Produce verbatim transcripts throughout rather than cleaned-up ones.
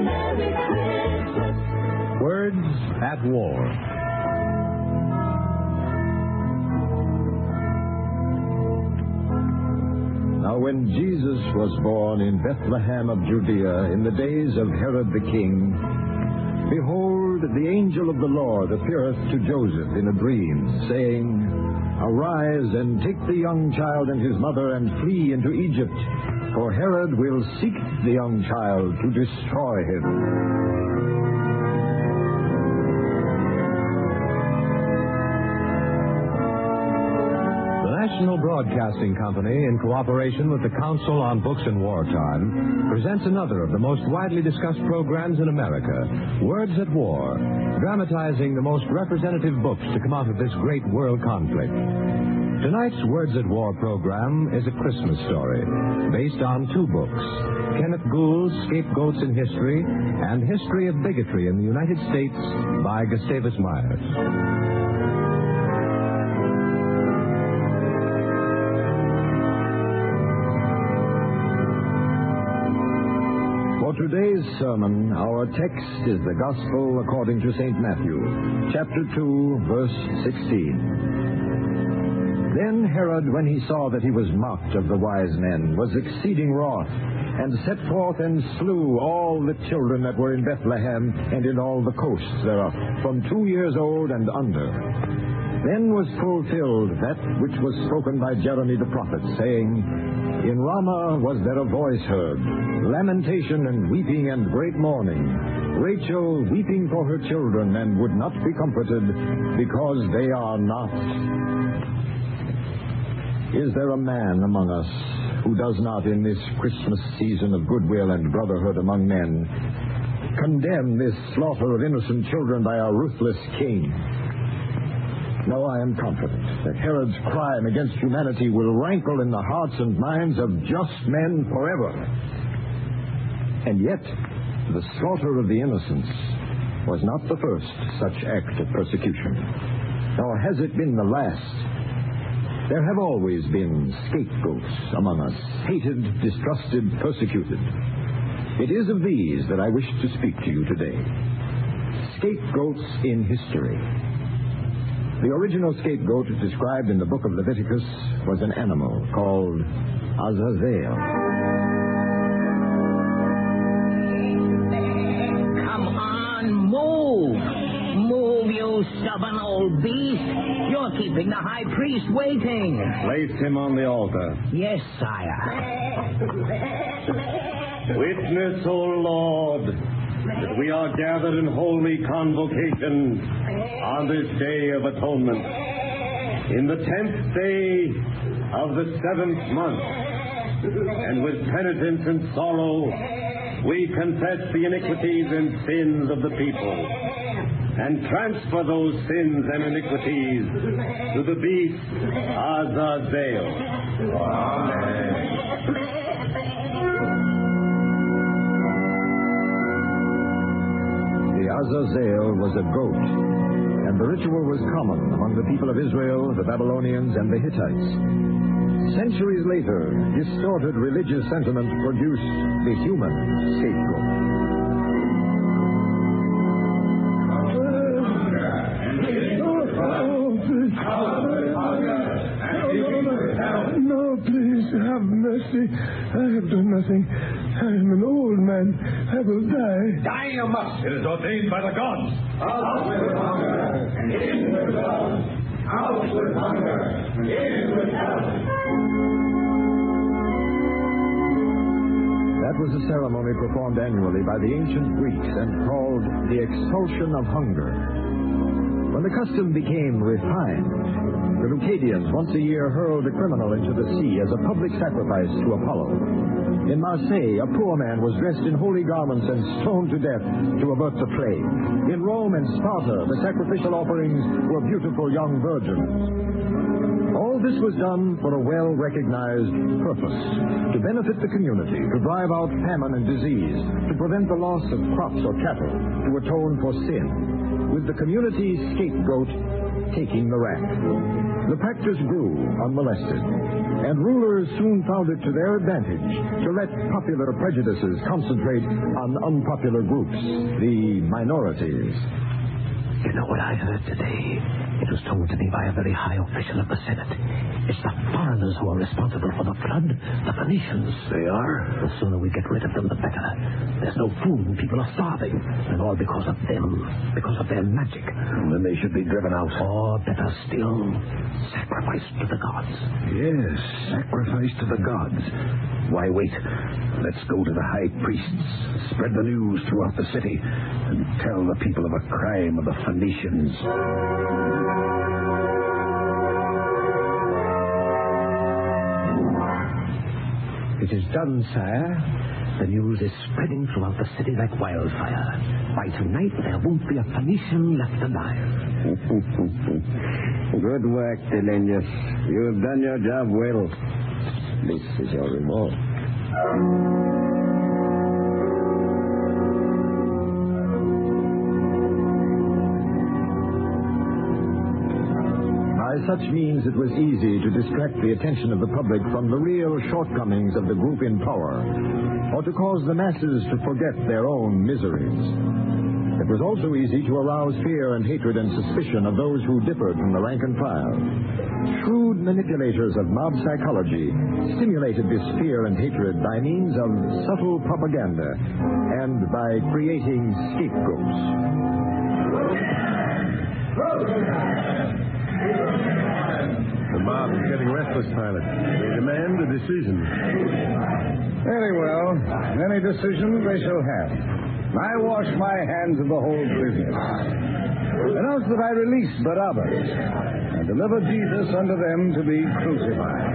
Merry Christmas. Words at War. Now, when Jesus was born in Bethlehem of Judea in the days of Herod the king, behold, the angel of the Lord appeareth to Joseph in a dream, saying, Arise and take the young child and his mother and flee into Egypt, for Herod will seek the young child to destroy him. National Broadcasting Company, in cooperation with the Council on Books in Wartime, presents another of the most widely discussed programs in America, Words at War, dramatizing the most representative books to come out of this great world conflict. Tonight's Words at War program is a Christmas story based on two books, Kenneth Gould's Scapegoats in History and History of Bigotry in the United States by Gustavus Myers. Today's sermon, our text is the Gospel according to Saint Matthew, chapter two, verse sixteen. Then Herod, when he saw that he was mocked of the wise men, was exceeding wroth, and set forth and slew all the children that were in Bethlehem and in all the coasts thereof, from two years old and under. Then was fulfilled that which was spoken by Jeremy the prophet, saying, In Ramah was there a voice heard, lamentation and weeping and great mourning, Rachel weeping for her children, and would not be comforted, because they are not. Is there a man among us who does not, in this Christmas season of goodwill and brotherhood among men, condemn this slaughter of innocent children by a ruthless king? No, I am confident that Herod's crime against humanity will rankle in the hearts and minds of just men forever. And yet, the slaughter of the innocents was not the first such act of persecution, nor has it been the last. There have always been scapegoats among us, hated, distrusted, persecuted. It is of these that I wish to speak to you today. Scapegoats in history. The original scapegoat described in the book of Leviticus was an animal called Azazel. Come on, move! Move, you stubborn old beast! You're keeping the high priest waiting. Place him on the altar. Yes, sire. Witness, O Lord, that we are gathered in holy convocation on this day of atonement, in the tenth day of the seventh month, and with penitence and sorrow we confess the iniquities and sins of the people, and transfer those sins and iniquities to the beast Azazel. Amen. Azazel was a goat, and the ritual was common among the people of Israel, the Babylonians, and the Hittites. Centuries later, distorted religious sentiment produced the human scapegoat. No, please, have mercy. I have done nothing. I am an old man. I will die. Die you must. It is ordained by the gods. Out with hunger, and in with love. Out with hunger, and in with health. That was a ceremony performed annually by the ancient Greeks and called the expulsion of hunger. When the custom became refined, the Leucadians once a year hurled a criminal into the sea as a public sacrifice to Apollo. In Marseille, a poor man was dressed in holy garments and stoned to death to avert the plague. In Rome and Sparta, the sacrificial offerings were beautiful young virgins. All this was done for a well-recognized purpose, to benefit the community, to drive out famine and disease, to prevent the loss of crops or cattle, to atone for sin, with the community's scapegoat taking the rap. The practice grew unmolested. And rulers soon found it to their advantage to let popular prejudices concentrate on unpopular groups, the minorities. You know what I heard today? It was told to me by a very high official of the Senate. It's the foreigners who are responsible for the flood, the Phoenicians. They are? The sooner we get rid of them, the better. There's no food and people are starving. And all because of them. Because of their magic. And then they should be driven out. Or better still, sacrificed to the gods. Yes, sacrifice to the gods. Why wait? Let's go to the high priests, spread the news throughout the city, and tell the people of a crime of the Phoenicians. It is done, sire. The news is spreading throughout the city like wildfire. By tonight, there won't be a Phoenician left alive. Good work, Delenius. You have done your job well. This is your reward. By such means, it was easy to distract the attention of the public from the real shortcomings of the group in power, or to cause the masses to forget their own miseries. It was also easy to arouse fear and hatred and suspicion of those who differed from the rank and file. Shrewd manipulators of mob psychology stimulated this fear and hatred by means of subtle propaganda and by creating scapegoats. The mob is getting restless, Pilot. They demand a decision. Very well. Any decision they shall have. I wash my hands of the whole business. Announce that I release Barabbas and deliver Jesus unto them to be crucified.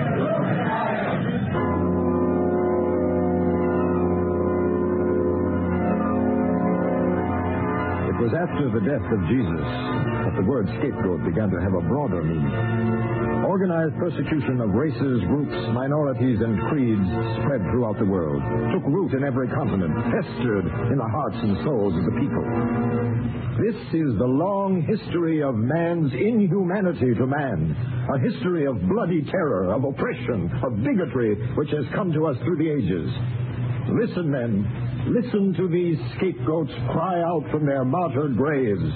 It was after the death of Jesus that the word scapegoat began to have a broader meaning. Organized persecution of races, groups, minorities, and creeds spread throughout the world, took root in every continent, festered in the hearts and souls of the people. This is the long history of man's inhumanity to man, a history of bloody terror, of oppression, of bigotry, which has come to us through the ages. Listen, men, listen to these scapegoats cry out from their martyred graves.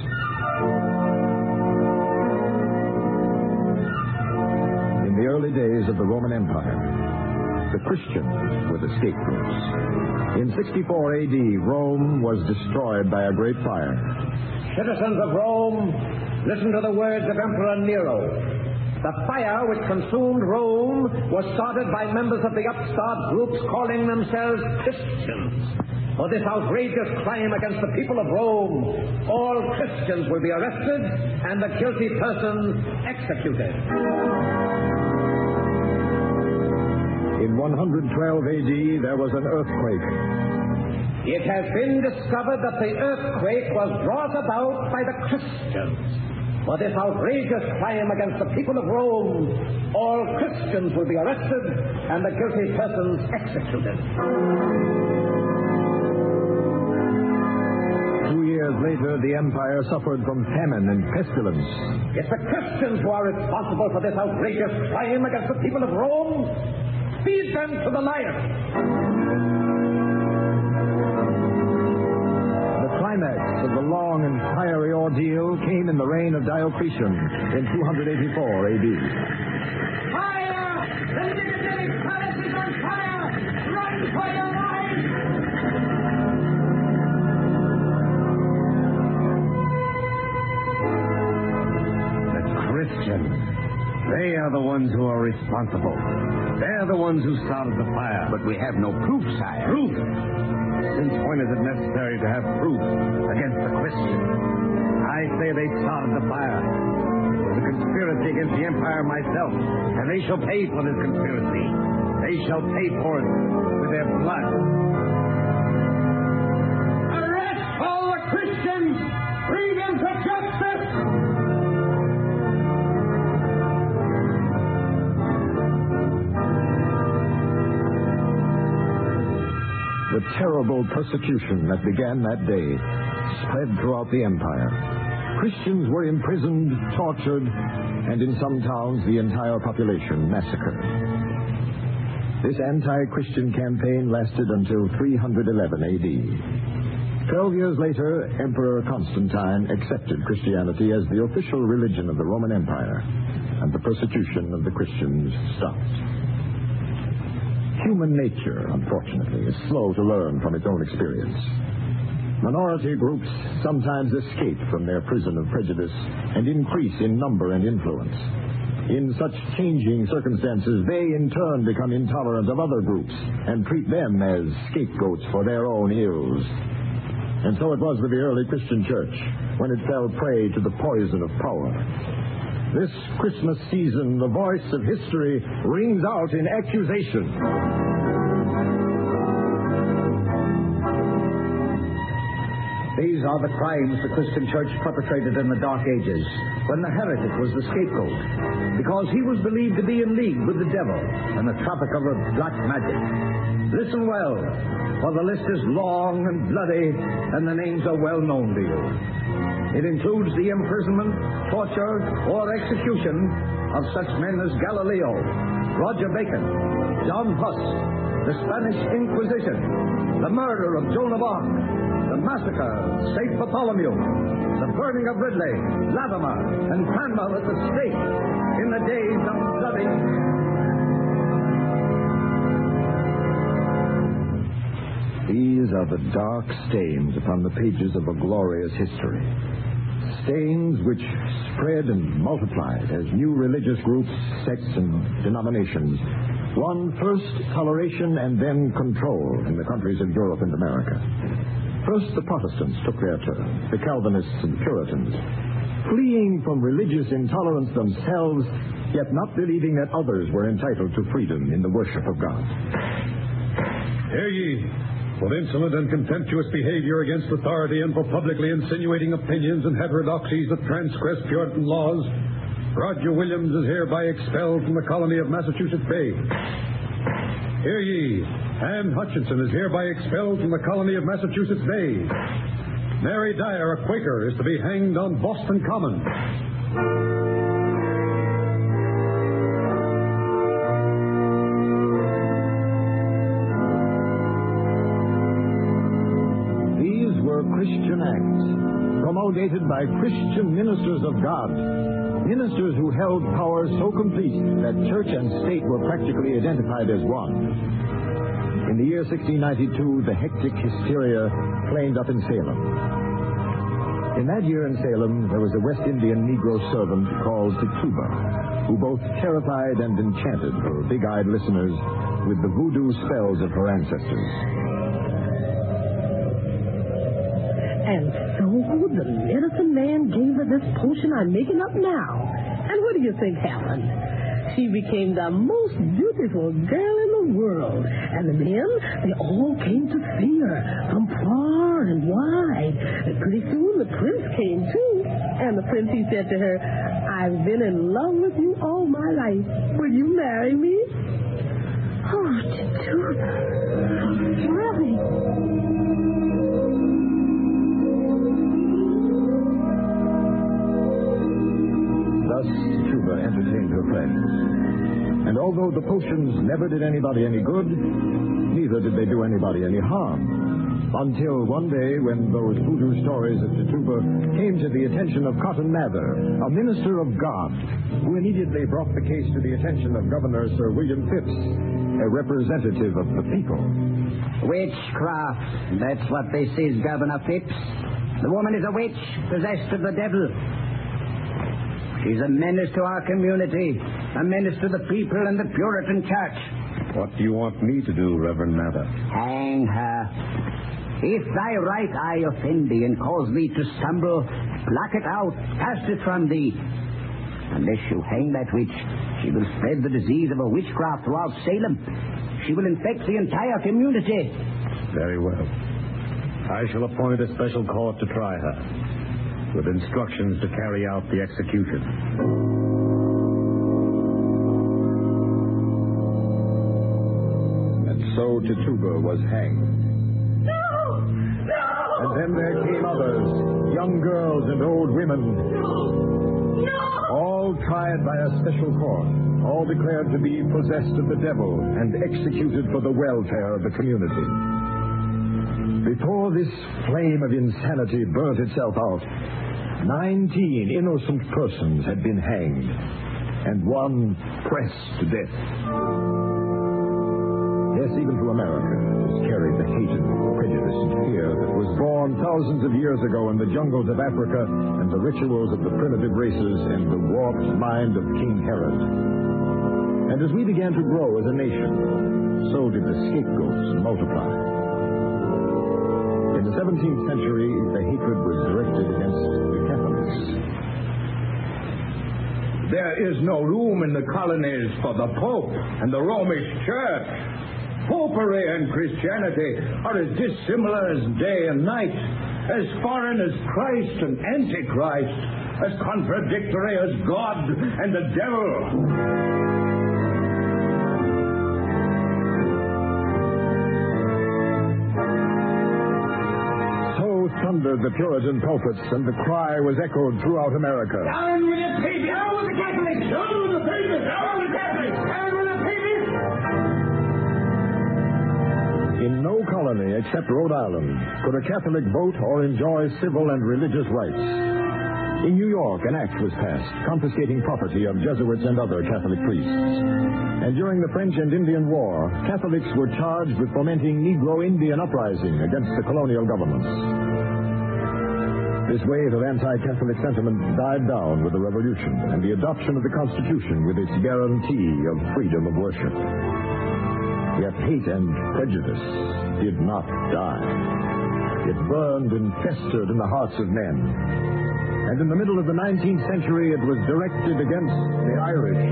In the early days of the Roman Empire, the Christians were the scapegoats. In sixty-four A D, Rome was destroyed by a great fire. Citizens of Rome, listen to the words of Emperor Nero. The fire which consumed Rome was started by members of the upstart groups calling themselves Christians. For this outrageous crime against the people of Rome, all Christians will be arrested and the guilty persons executed. In one hundred twelve A D, there was an earthquake. It has been discovered that the earthquake was brought about by the Christians. For this outrageous crime against the people of Rome, all Christians will be arrested and the guilty persons executed. Two years later, the empire suffered from famine and pestilence. It's the Christians who are responsible for this outrageous crime against the people of Rome. Feed them to the lion. The climax of the long and fiery ordeal came in the reign of Diocletian in two hundred eighty-four A D. Fire! The Nicodemic Palace is on fire! Run for your lives! The Christians. They are the ones who are responsible. They're the ones who started the fire. But we have no proof, sire. Proof? Since when is it necessary to have proof against the Christians? I say they started the fire. It was a conspiracy against the empire myself, and they shall pay for this conspiracy. They shall pay for it with their blood. Arrest all the Christians! Bring them to justice! The terrible persecution that began that day spread throughout the empire. Christians were imprisoned, tortured, and in some towns the entire population massacred. This anti-Christian campaign lasted until three eleven A D. Twelve years later, Emperor Constantine accepted Christianity as the official religion of the Roman Empire, and the persecution of the Christians stopped. Human nature, unfortunately, is slow to learn from its own experience. Minority groups sometimes escape from their prison of prejudice and increase in number and influence. In such changing circumstances, they in turn become intolerant of other groups and treat them as scapegoats for their own ills. And so it was with the early Christian church when it fell prey to the poison of power. This Christmas season, the voice of history rings out in accusation. These are the crimes the Christian church perpetrated in the Dark Ages, when the heretic was the scapegoat, because he was believed to be in league with the devil and the trafficker of black magic. Listen well, for the list is long and bloody, and the names are well known to you. It includes the imprisonment, torture, or execution of such men as Galileo, Roger Bacon, John Huss, the Spanish Inquisition, the murder of Joan of Arc, the massacre of Saint Bartholomew, the burning of Ridley, Latimer, and Cranwell at the stake in the days of bloody... These are the dark stains upon the pages of a glorious history. Stains which spread and multiplied as new religious groups, sects, and denominations won first toleration and then control in the countries of Europe and America. First, the Protestants took their turn, the Calvinists and Puritans, fleeing from religious intolerance themselves, yet not believing that others were entitled to freedom in the worship of God. Hear ye, for insolent and contemptuous behavior against authority and for publicly insinuating opinions and heterodoxies that transgress Puritan laws, Roger Williams is hereby expelled from the colony of Massachusetts Bay. Hear ye, Anne Hutchinson is hereby expelled from the colony of Massachusetts Bay. Mary Dyer, a Quaker, is to be hanged on Boston Common. These were Christian acts, promulgated by Christian ministers of God, ministers who held power so complete that church and state were practically identified as one. In the year sixteen ninety-two, the hectic hysteria flamed up in Salem. In that year in Salem, there was a West Indian Negro servant called Tituba, who both terrified and enchanted her big-eyed listeners with the voodoo spells of her ancestors. And so the medicine man gave her this potion I'm making up now. And what do you think happened? She became the most beautiful girl in the world. And the men, they all came to see her from far and wide. And pretty soon the prince came too. And the prince, he said to her, I've been in love with you all my life. Will you marry me? Oh, Tituba. Really? Thus, Tituba entertained her friends. And although the potions never did anybody any good, neither did they do anybody any harm. Until one day when those voodoo stories of Tituba came to the attention of Cotton Mather, a minister of God, who immediately brought the case to the attention of Governor Sir William Phipps, a representative of the people. Witchcraft, that's what this is, Governor Phipps. The woman is a witch, possessed of the devil. She's a menace to our community, a menace to the people and the Puritan church. What do you want me to do, Reverend Mather? Hang her. If thy right eye offend thee and cause thee to stumble, pluck it out, cast it from thee. Unless you hang that witch, she will spread the disease of a witchcraft throughout Salem. She will infect the entire community. Very well. I shall appoint a special court to try her, with instructions to carry out the execution. And so Tituba was hanged. No! No! And then there came others, young girls and old women. No! All all tried by a special court, all declared to be possessed of the devil and executed for the welfare of the community. Before this flame of insanity burnt itself out, nineteen innocent persons had been hanged, and one pressed to death. Yes, even to America was carried the hatred, prejudice, and fear that was born thousands of years ago in the jungles of Africa and the rituals of the primitive races and the warped mind of King Herod. And as we began to grow as a nation, so did the scapegoats multiply. In the seventeenth century, the hatred was directed against the Catholics. There is no room in the colonies for the Pope and the Romish Church. Popery and Christianity are as dissimilar as day and night, as foreign as Christ and Antichrist, as contradictory as God and the devil. Thundered the Puritan pulpits, and the cry was echoed throughout America. Down with the papists! Down with the Catholics! Down with the papists! Down with the Catholics! Down with the papists! In no colony except Rhode Island could a Catholic vote or enjoy civil and religious rights. In New York, an act was passed confiscating property of Jesuits and other Catholic priests. And during the French and Indian War, Catholics were charged with fomenting Negro Indian uprising against the colonial governments. This wave of anti-Catholic sentiment died down with the Revolution and the adoption of the Constitution with its guarantee of freedom of worship. Yet hate and prejudice did not die. It burned and festered in the hearts of men. And in the middle of the nineteenth century, it was directed against the Irish.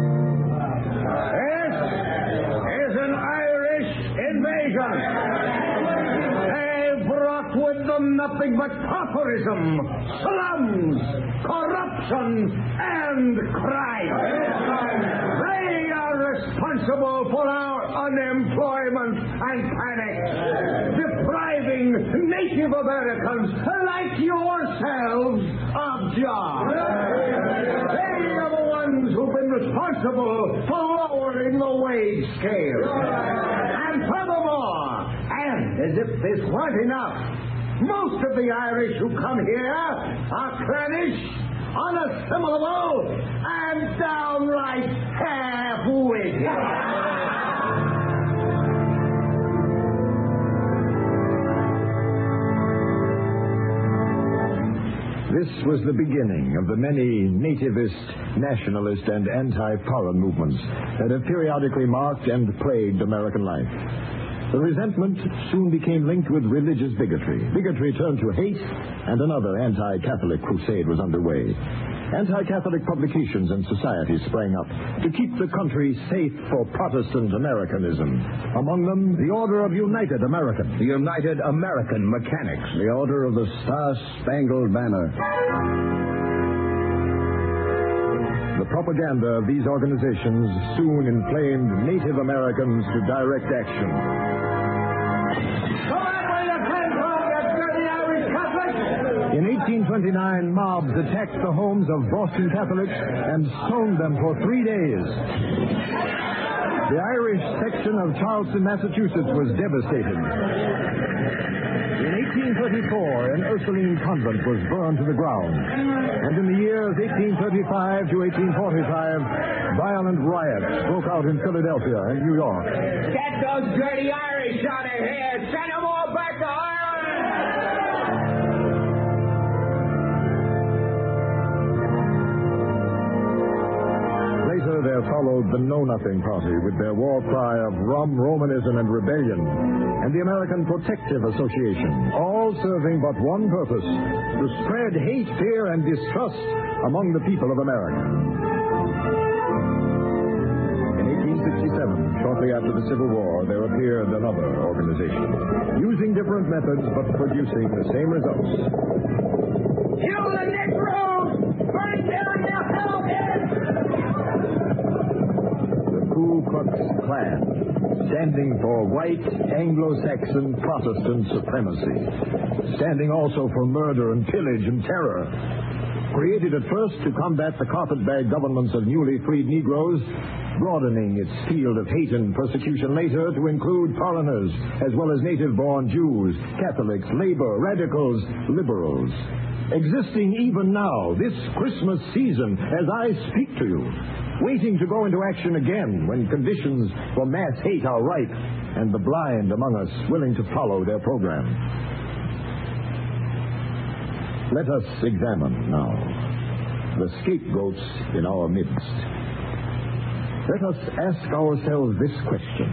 This is an Irish invasion. With them nothing but pauperism, slums, corruption, and crime. They are responsible for our unemployment and panic, depriving Native Americans like yourselves of jobs. They are the ones who've been responsible for lowering the wage scale. And furthermore, and as if this weren't enough, most of the Irish who come here are clannish, unassimilable, and downright half-witted. This was the beginning of the many nativist, nationalist, and anti-foreign movements that have periodically marked and plagued American life. The resentment soon became linked with religious bigotry. Bigotry turned to hate, and another anti-Catholic crusade was underway. Anti-Catholic publications and societies sprang up to keep the country safe for Protestant Americanism. Among them, the Order of United Americans. The United American Mechanics. The Order of the Star-Spangled Banner. The propaganda of these organizations soon inflamed Native Americans to direct action. In eighteen twenty-nine, mobs attacked the homes of Boston Catholics and stoned them for three days. The Irish section of Charleston, Massachusetts was devastated. In eighteen thirty-four, an Ursuline convent was burned to the ground. And in the years eighteen thirty-five to eighteen forty-five, violent riots broke out in Philadelphia and New York. Get those dirty Irish out of here! Send them all back to Ireland! Later, there followed the Know Nothing Party with their war cry of rum, Romanism, and rebellion, and the American Protective Association, all serving but one purpose: to spread hate, fear, and distrust among the people of America. In eighteen sixty-seven, shortly after the Civil War, there appeared another organization, using different methods but producing the same results. Kill the Negroes! Burn down their houses! The Ku Klux Klan, standing for white Anglo-Saxon Protestant supremacy, standing also for murder and pillage and terror. created at first to combat the carpetbag governments of newly freed Negroes, broadening its field of hate and persecution later to include foreigners, as well as native-born Jews, Catholics, labor, radicals, liberals. Existing even now, this Christmas season, as I speak to you, waiting to go into action again when conditions for mass hate are ripe and the blind among us willing to follow their program. Let us examine now the scapegoats in our midst. Let us ask ourselves this question.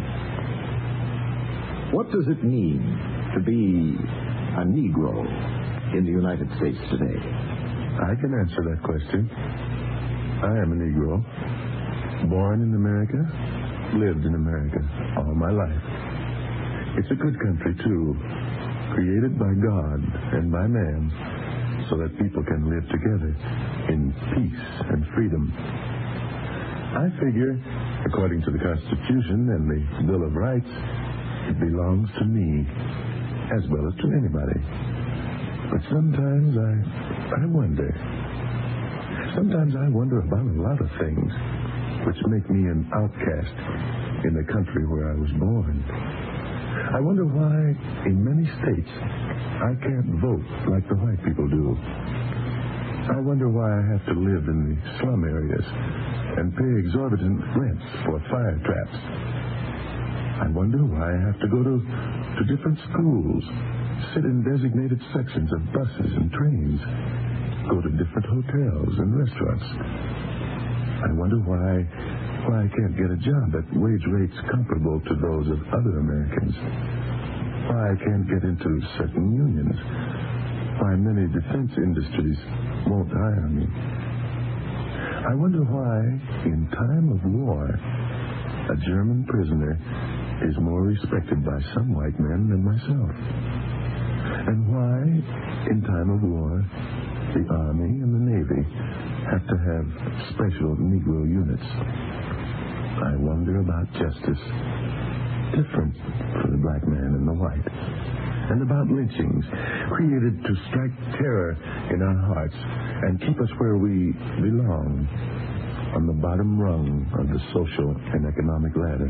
What does it mean to be a Negro in the United States today? I can answer that question. I am a Negro, born in America, lived in America all my life. It's a good country, too, created by God and by man so that people can live together in peace and freedom. I figure, according to the Constitution and the Bill of Rights, it belongs to me as well as to anybody. But sometimes I, I wonder. Sometimes I wonder about a lot of things which make me an outcast in the country where I was born. I wonder why, in many states, I can't vote like the white people do. I wonder why I have to live in the slum areas and pay exorbitant rents for fire traps. I wonder why I have to go to, to different schools, sit in designated sections of buses and trains, go to different hotels and restaurants. I wonder why why I can't get a job at wage rates comparable to those of other Americans. Why I can't get into certain unions. Why many defense industries won't hire me. I wonder why, in time of war, a German prisoner is more respected by some white men than myself. And why, in time of war, the Army and the Navy have to have special Negro units. I wonder about justice, different for the black man and the white, and about lynchings created to strike terror in our hearts and keep us where we belong, on the bottom rung of the social and economic ladder.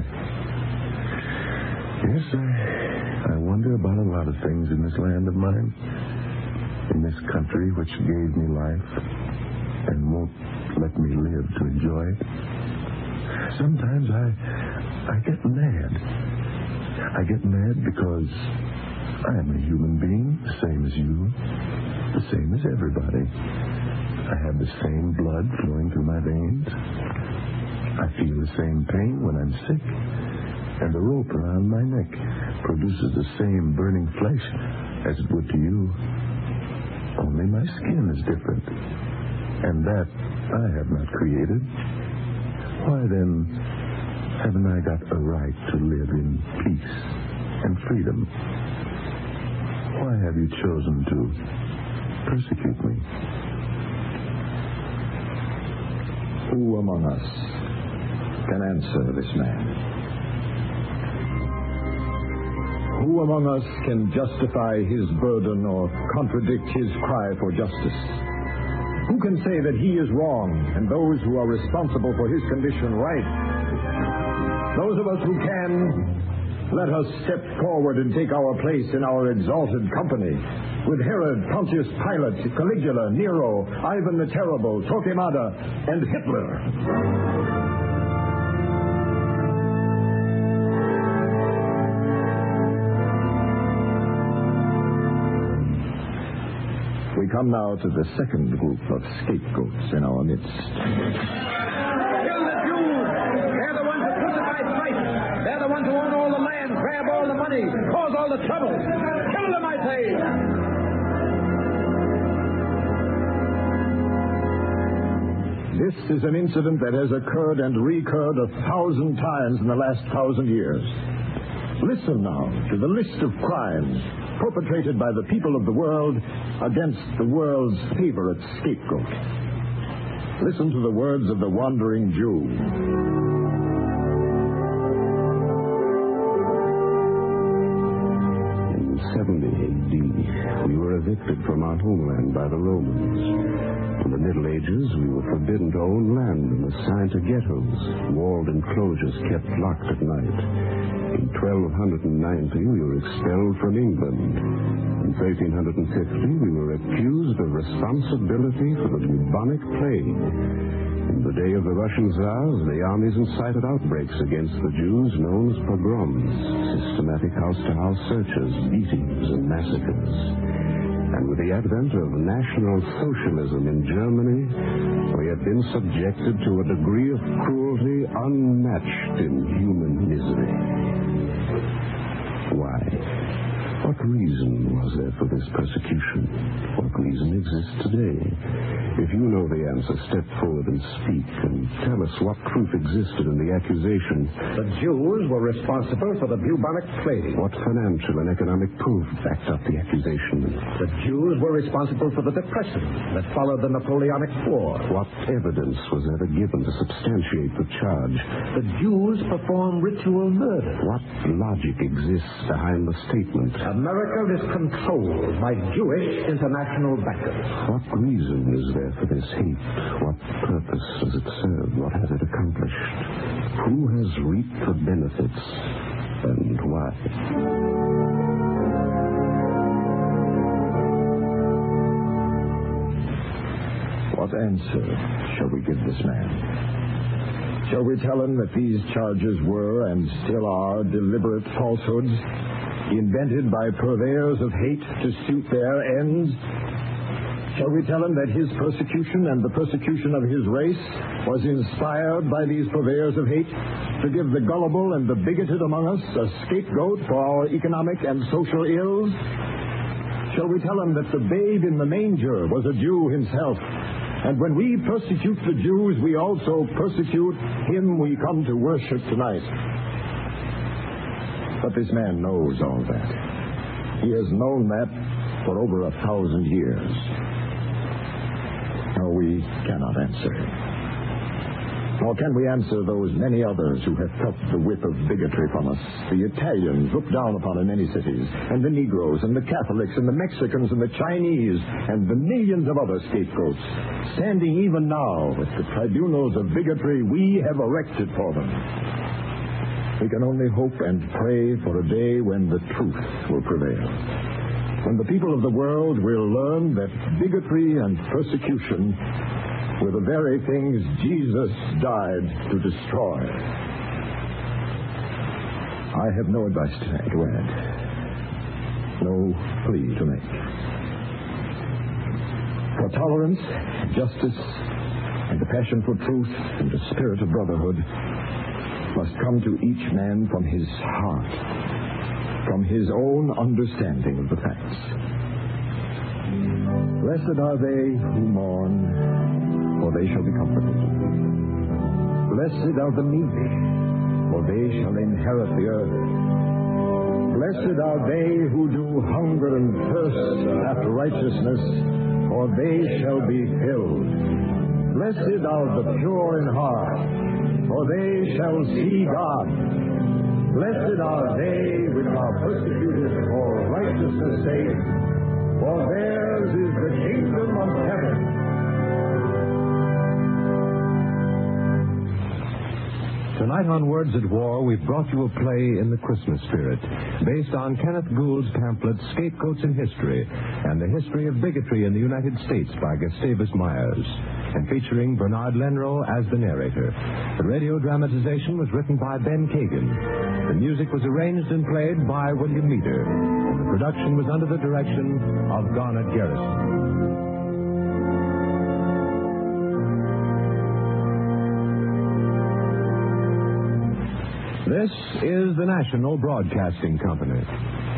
Yes, I, I wonder about a lot of things in this land of mine, in this country which gave me life and won't let me live to enjoy it. Sometimes I I get mad. I get mad because I am a human being, the same as you, the same as everybody. I have the same blood flowing through my veins. I feel the same pain when I'm sick, and the rope around my neck produces the same burning flesh as it would to you. Only my skin is different, and that I have not created. Why then haven't I got a right to live in peace and freedom? Why have you chosen to persecute me? Who among us can answer this man? Who among us can justify his burden or contradict his cry for justice? Who can say that he is wrong and those who are responsible for his condition right? Those of us who can, let us step forward and take our place in our exalted company with Herod, Pontius Pilate, Caligula, Nero, Ivan the Terrible, Torquemada, and Hitler. We come now to the second group of scapegoats in our midst. Kill the Jews! They're the ones who crucified Christ! They're the ones who own all the land, grab all the money, cause all the trouble! Kill them, I say! This is an incident that has occurred and recurred a thousand times in the last thousand years. Listen now to the list of crimes perpetrated by the people of the world against the world's favorite scapegoat. Listen to the words of the wandering Jew. In seventy A D, we were evicted from our homeland by the Romans. In the Middle Ages, we were forbidden to own land and assigned to ghettos, walled enclosures kept locked at night. In twelve ninety, we were expelled from England. In thirteen fifty, we were accused of responsibility for the bubonic plague. In the day of the Russian Tsars, the armies incited outbreaks against the Jews known as pogroms, systematic house-to-house searches, beatings, and massacres. And with the advent of National Socialism in Germany, we have been subjected to a degree of cruelty unmatched in human misery. Why? What reason was there for this persecution? What reason exists today? If you know the answer, step forward and speak, and tell us what truth existed in the accusation. The Jews were responsible for the bubonic plague. What financial and economic proof backed up the accusation? The Jews were responsible for the depression that followed the Napoleonic War. What evidence was ever given to substantiate the charge? The Jews performed ritual murder. What logic exists behind the statement? America is controlled by Jewish international backers. What reason is there for this hate? What purpose does it serve? What has it accomplished? Who has reaped the benefits, and why? What answer shall we give this man? Shall we tell him that these charges were and still are deliberate falsehoods, invented by purveyors of hate to suit their ends? Shall we tell him that his persecution and the persecution of his race was inspired by these purveyors of hate to give the gullible and the bigoted among us a scapegoat for our economic and social ills? Shall we tell him that the babe in the manger was a Jew himself, and when we persecute the Jews, we also persecute him we come to worship tonight? But this man knows all that. He has known that for over a thousand years. No, we cannot answer him. Nor can we answer those many others who have felt the whip of bigotry from us. The Italians looked down upon in many cities, and the Negroes, and the Catholics, and the Mexicans, and the Chinese, and the millions of other scapegoats, standing even now at the tribunals of bigotry we have erected for them. We can only hope and pray for a day when the truth will prevail, when the people of the world will learn that bigotry and persecution were the very things Jesus died to destroy. I have no advice to add, no plea to make. For tolerance, justice, and the passion for truth and the spirit of brotherhood must come to each man from his heart, from his own understanding of the facts. Blessed are they who mourn, for they shall be comforted. Blessed are the meek, for they shall inherit the earth. Blessed are they who do hunger and thirst after righteousness, for they shall be filled. Blessed are the pure in heart, for they shall see God. Blessed are they which are persecuted for righteousness' sake, for theirs is the kingdom of heaven. Tonight on Words at War, we've brought you a play in the Christmas spirit, based on Kenneth Gould's pamphlet, Scapegoats in History, and the History of Bigotry in the United States by Gustavus Myers, and featuring Bernard Lenrow as the narrator. The radio dramatization was written by Ben Kagan. The music was arranged and played by William Meader, and the production was under the direction of Garnet Garrison. This is the National Broadcasting Company.